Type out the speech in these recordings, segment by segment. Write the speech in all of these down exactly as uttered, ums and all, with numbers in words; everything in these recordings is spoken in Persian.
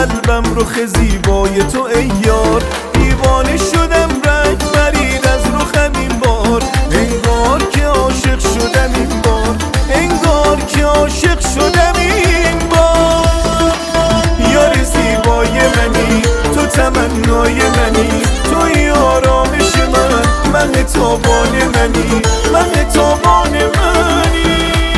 قلبم رخ زیبای تو ای یار. دیوانه شدم رنگ برید از رخم این بار، انگار که عاشق شدم این بار، انگار که عاشق شدم این بار. یار زیبای منی تو، تمنای منی توی آرامش من، من تابان منی، من تابان منی.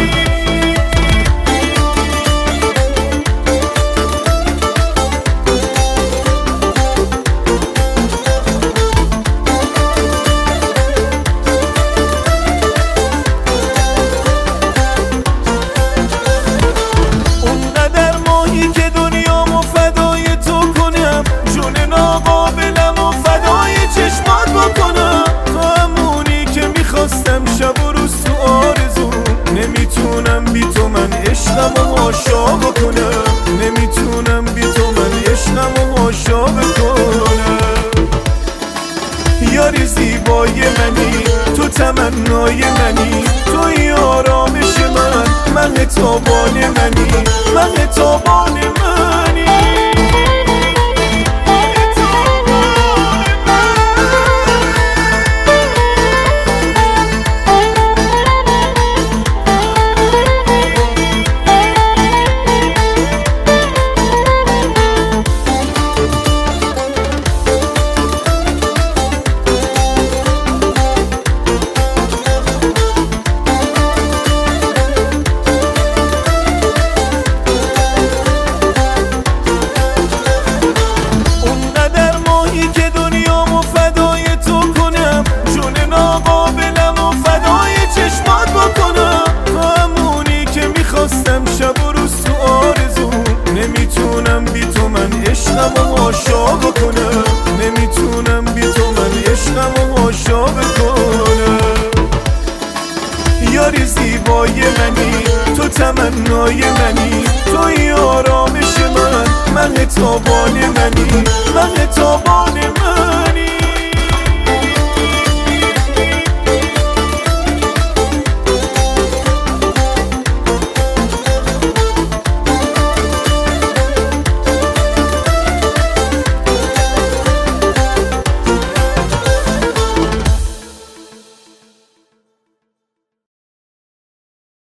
نمیتونم بی تو من عشقم و هاشا بکنم، نمیتونم بی تو من عشقم و هاشا بکنم. یاری زیبای منی تو، تمنای منی توی آرامش من، من تابان منی، من تابان